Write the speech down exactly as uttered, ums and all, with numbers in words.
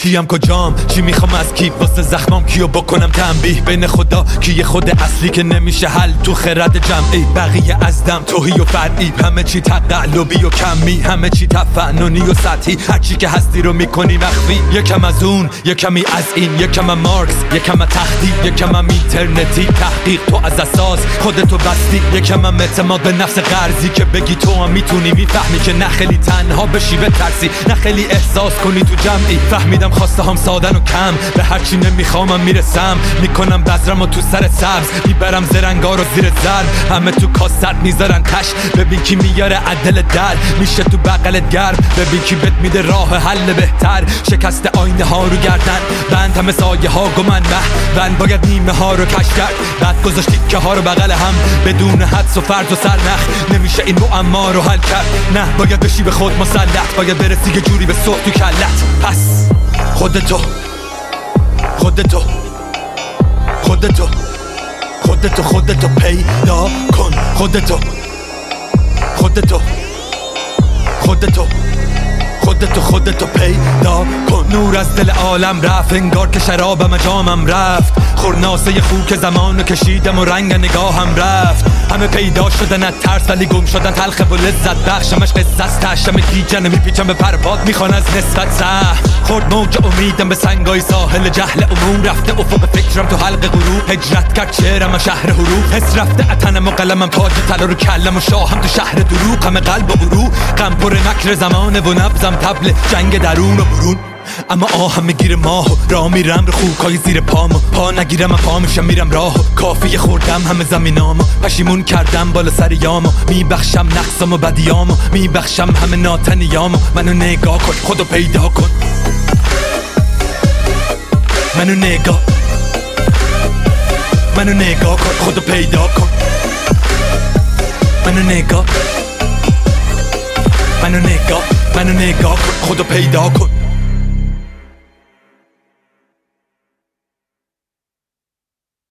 کیم کجام، چی میخوام از کی، واسه زخمام کیو بکنم تنبیه، بین خدا کیه خود اصلی که نمیشه حل تو خرد جمعی، بقیه از دم توهی و فرعی، همه چی تقلبی و کمی، همه چی تفننی و سطحی، هرچی که هستی رو میکنی مخفی، یکم از اون یکمی از این، یکم از مارکس یکم از تختی، یکم از اینترنتی تحقیق، تو از اساس خودتو بستی، یکم از اعتماد به نفس قرضی که بگی تو هم میتونی، میفهمی که نه خیلی تنها بشی بترسی، نه خیلی احساس کنی تو جمعی، فهمیدم خواسته هم سادن و کم، به هرچی نمیخوامم میرسم، میکنم بذرم و تو سر سبز، میبرم زرنگا رو زیر ضرب، همه تو کاست میذارن تش، ببین کی میاره عدل در، میشه تو بغلت گرم، ببین کی بهت میده راه حل بهتر، شکست آینه ها رو گردن بند، همه سایه ها گمن به بند، باید نیمه ها رو کش کرد، بعد گذاشت تیکه ها رو بغل هم، بدون حدس و فرض و سرنخ، نمیشه این معما رو حل کرد، نه باید بشی به خود مسلط، باید برسی یه جوری به صبح تو کلت، پس خودتو خودتو خودتو خودتو خودتو پیدا کن، خودتو خودتو خودتو خودتو خودتو پیدا کن، نور از دل عالم رفت، انگار که شرابم جامم رفت، خورناسه خوک زمانو کشیدم و رنگ نگاهم رفت، همه پیدا شدن از ترس ولی گم شدن تلخ و لذت بخش، همش قصه است تشم گیجن میپیچم به پرپاد، میخوان از نسبت سه خورد موج امیدم به سنگای ساحل جهل عموم، رفته افق فکرم تو حلق غروب، هجرت کرد چهرم شهر حروف، حس رفته اتنم و قلمم تاج طلا رو کلم و شاهم تو شهر دروغ، همه قلب و برو غم پر مکر زمانه و نبزم تبل جنگ درون و برون، اما آهم میگیره ماهو راه میرم رو خوکای زیر پامو، پا نگیرم پا میشم میرم راهو، کافی خوردم همه زمینامو، پشیمون کردم بالا سر یامو، میبخشم نقصم و بدیامو، میبخشم همه ناتنیامو، منو نگاه کن خودو پیدا کن، منو نگاه منو نگاه کن خودو پیدا کن، منو نگاه منو نگاه منو نگاه کن خودو پیدا کن.